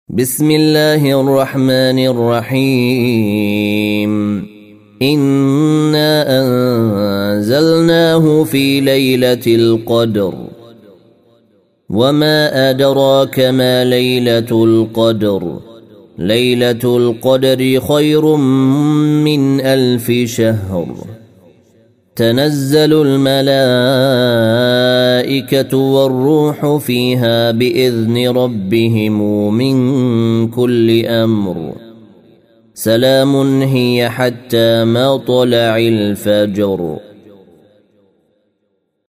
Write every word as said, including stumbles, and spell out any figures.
بسم الله الرحمن الرحيم إنا أنزلناه في ليلة القدر وما أدراك ما ليلة القدر ليلة القدر خير من ألف شهر تنزل الملائكة والروح فيها بإذن ربهم من كل أمر سلام هي حتى مطلع الفجر.